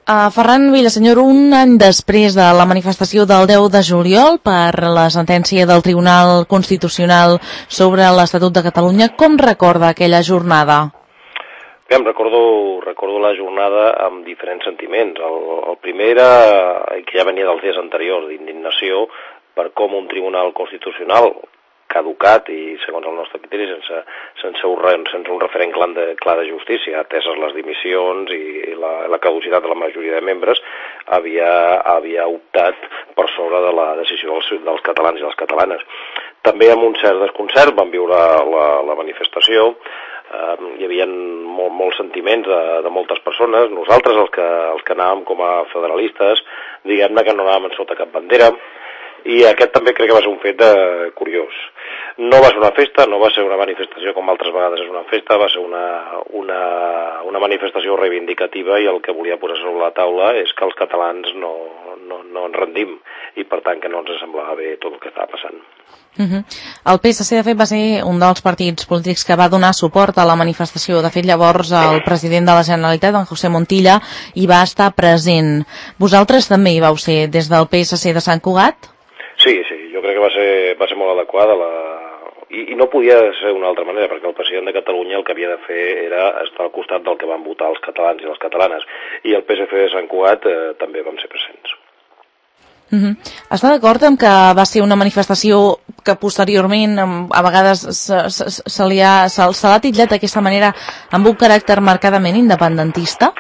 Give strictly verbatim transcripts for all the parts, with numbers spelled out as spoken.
Uh, Ferran Villasenyor, un any després de la manifestació del deu de juliol per la sentència del Tribunal Constitucional sobre l'Estatut de Catalunya, com recorda aquella jornada? Bé, em recordo, recordo la jornada amb diferents sentiments. El, el primer era, que ja venia dels dies anteriors, d'indignació per com un Tribunal Constitucional caducat i, segons el nostre criteri, sense, sense, un, sense un referent clar de, clar de justícia, ateses les dimissions i la, la caducitat de la majoria de membres, havia, havia optat per sobre de la decisió dels, dels catalans i les catalanes. També amb un cert desconcert vam viure la, la manifestació. Uh, hi havia molt, molts sentiments de, de moltes persones. Nosaltres, els que, els que anàvem com a federalistes, diguem-ne que no anàvem sota cap bandera, i aquest també crec que va ser un fet eh, curiós. No va ser una festa, no va ser una manifestació com altres vegades és una festa, va ser una, una, una manifestació reivindicativa, i el que volia posar sobre la taula és que els catalans no, no, no ens rendim, i per tant que no ens semblava bé tot el que estava passant. Uh-huh. El P S C, de fet, va ser un dels partits polítics que va donar suport a la manifestació. De fet, llavors el president de la Generalitat, en José Montilla, hi va estar present. Vosaltres també hi vau ser des del P S C de Sant Cugat? Sí, sí, jo crec que va ser, va ser molt adequada la... I, i no podia ser d'una altra manera, perquè el president de Catalunya el que havia de fer era estar al costat del que van votar els catalans i les catalanes, i el P S C de Sant Cugat eh, també vam ser presents. Uh-huh. Està d'acord amb que va ser una manifestació que posteriorment a vegades se, se, se li ha, se, se l'ha titllat d'aquesta manera amb un caràcter marcadament independentista?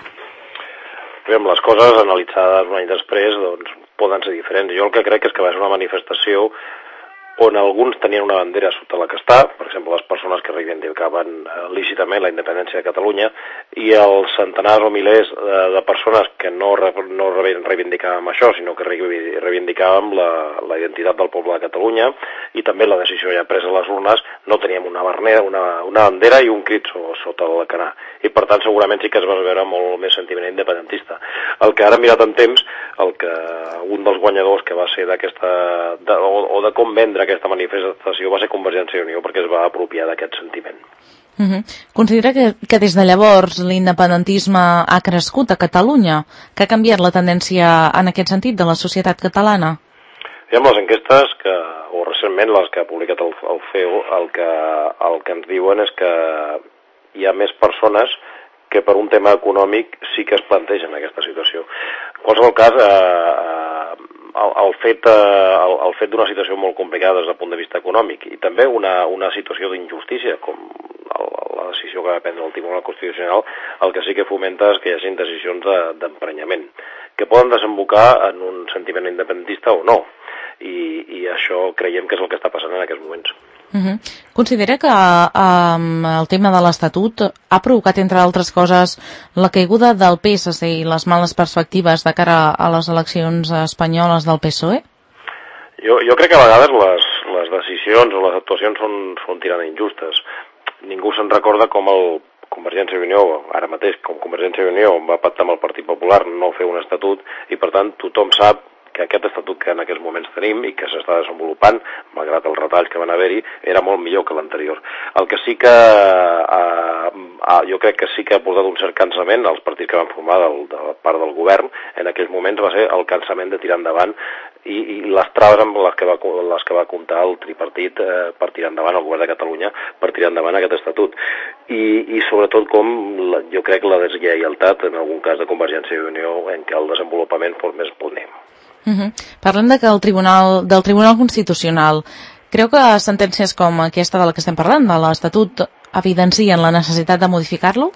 Bé, amb les coses analitzades un any després, doncs, poden ser diferents. Jo el que crec és que va ser una manifestació on alguns tenien una bandera sota la que està, per exemple, les persones que reivindicaven eh, lícitament la independència de Catalunya, i els centenars o milers de, de persones que no, no reivindicàvem això, sinó que reivindicàvem la, la identitat del poble de Catalunya, i també la decisió ja presa a les urnes, no teníem una, barnera, una, una bandera i un crit sota el canà, i per tant segurament sí que es va veure molt més sentiment independentista. El que ara mirat en temps, el que un dels guanyadors que va ser d'aquesta, de, o, o de com vendre aquesta manifestació va ser Convergència i Unió, perquè es va apropiar d'aquest sentiment. Uh-huh. Considera que, que des de llavors l'independentisme ha crescut a Catalunya, que ha canviat la tendència en aquest sentit de la societat catalana? I amb les enquestes, que, o recentment les que ha publicat el, el C E O, el que, el que ens diuen és que hi ha més persones que per un tema econòmic sí que es plantegen aquesta situació. En qualsevol cas, eh, el, el fet, eh, el, el fet d'una situació molt complicada des del punt de vista econòmic, i també una, una situació d'injustícia, com el, la decisió que va prendre el Tribunal Constitucional, el que sí que fomenta és que hi hagin decisions d'emprenyament, que poden desembocar en un sentiment independentista o no, i, i això creiem que és el que està passant en aquests moments. Uh-huh. Considera que um, el tema de l'Estatut ha provocat, entre altres coses, la caiguda del P S C i les males perspectives de cara a les eleccions espanyoles del P S O E? Jo, jo crec que a vegades les, les decisions o les actuacions són, són tirant injustes. Ningú se'n recorda com el Convergència i Unió, ara mateix com Convergència i Unió va pactar amb el Partit Popular no fer un estatut, i per tant tothom sap que aquest estatut que en aquests moments tenim i que s'està desenvolupant, malgrat els retalls que van haver-hi, era molt millor que l'anterior. El que sí que eh, eh, jo crec que sí que ha portat un cert cansament als partits que van formar del, de la part del govern en aquells moments va ser el cansament de tirar endavant i, i les traves amb les que va, les que va comptar el tripartit eh, per tirar endavant el govern de Catalunya, per tirar endavant aquest estatut. I, i sobretot com la, jo crec la deslleialtat en algun cas de Convergència i Unió en què el desenvolupament fos més potent. Uh-huh. Parlem de que el Tribunal, del Tribunal Constitucional, creu que sentències com aquesta de la que estem parlant, de l'Estatut, evidencien la necessitat de modificar-lo?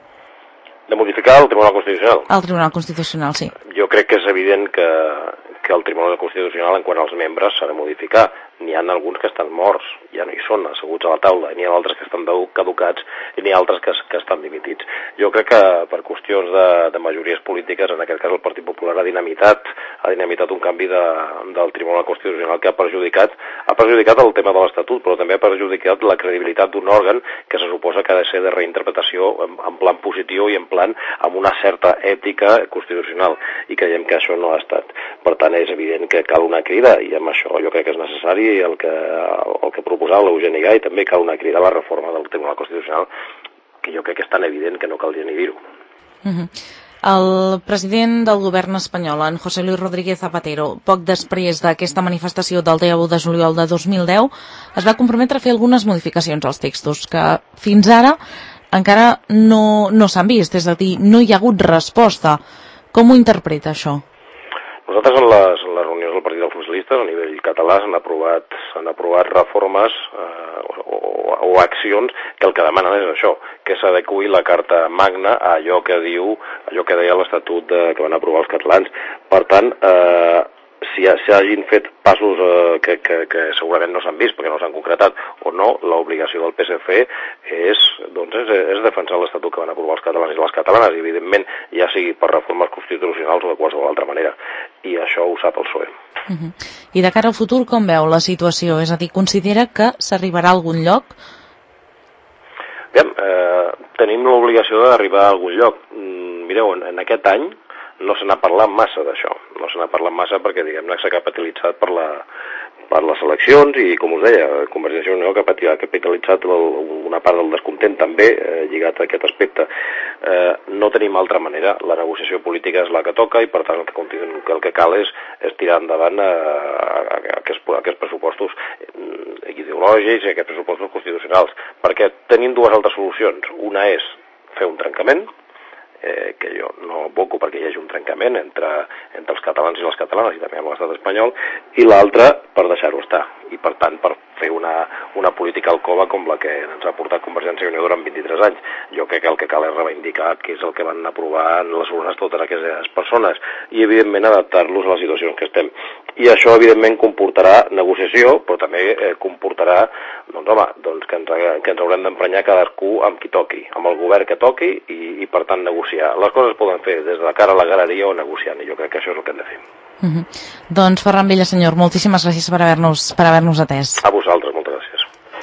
De modificar el Tribunal Constitucional? El Tribunal Constitucional, sí. Jo crec que és evident que, que el Tribunal Constitucional, en quant als membres, s'ha de modificar. N'hi ha alguns que estan morts, ja no hi són, asseguts a la taula, n'hi ha altres que estan caducats i n'hi ha altres que, que estan dimitit. Jo crec que per qüestions de, de majories polítiques, en aquest cas el Partit Popular ha dinamitat, ha dinamitat un canvi de, del Tribunal Constitucional que ha perjudicat, ha perjudicat el tema de l'Estatut, però també ha perjudicat la credibilitat d'un òrgan que se suposa que ha de ser de reinterpretació en, en plan positiu i en plan amb una certa ètica constitucional, i creiem que això no ha estat. Per tant, és evident que cal una crida, i amb això jo crec que és necessari, i el que, el que proposava l'Eugeni Gai també cal una crida a la reforma del Tribunal Constitucional, que jo crec que és tan evident que no caldria ni dir-ho. Uh-huh. El president del govern espanyol, en José Luis Rodríguez Zapatero, poc després d'aquesta manifestació del deu de juliol de dos mil deu, es va comprometre a fer algunes modificacions als textos que fins ara encara no, no s'han vist, és a dir, no hi ha hagut resposta. Com ho interpreta això? Nosaltres en les, en les reunions del Partit dels Socialistes a nivell català s'han aprovat, s'han aprovat reformes eh, o, o, o accions que el que demanen és això, que s'adequi la Carta Magna a allò que diu, allò que deia l'Estatut de, que van aprovar els catalans. Per tant, eh, si hagin fet passos eh, que, que, que segurament no s'han vist perquè no s'han concretat o no, l'obligació del P S C és, doncs, és, és defensar l'Estatut que van aprovar els catalans i les catalanes, i evidentment ja sigui per reformes constitucionals o de qualsevol altra manera, i això ho sap el P S O E. Uh -huh. I de cara al futur com veu la situació? És a dir, considera que s'arribarà a algun lloc? Aviam, eh, tenim l'obligació d'arribar a algun lloc. Mm, mireu, en, en aquest any no se n'ha parlat massa d'això, no se n'ha parlat massa perquè, diguem-ne, s'ha capitalitzat per, la, per les eleccions i, com us deia, Convergència i Unió ha capitalitzat una part del descontent també eh, lligat a aquest aspecte. Eh, no tenim altra manera, la negociació política és la que toca i, per tant, el que, el que cal és, és tirar endavant a, a, a, aquests, a aquests pressupostos ideològics i aquests pressupostos constitucionals, perquè tenim dues altres solucions. Una és fer un trencament, Eh, que jo no aboco perquè hi hagi un trencament entre, entre els catalans i les catalanes i també amb l'estat espanyol, i l'altra per deixar-ho estar, i per tant per fer una, una política alcova com la que ens ha portat Convergència i Unió durant vint-i-tres anys. Jo crec que el que cal és reivindicar que és el que van aprovar en les urnes totes aquestes persones i evidentment adaptar-los a les situacions que estem. I això evidentment comportarà negociació, però també eh, comportarà doncs, home, doncs que, ens, que ens haurem d'emprenyar cadascú amb qui toqui, amb el govern que toqui i, i per tant negociar. Les coses es poden fer des de la cara a la galeria o negociant, i jo crec que això és el que hem de fer. Uh -huh. Doncs Ferran Villasenyor, moltíssimes gràcies per haver-nos per haver-nos atès. A vosaltres, moltes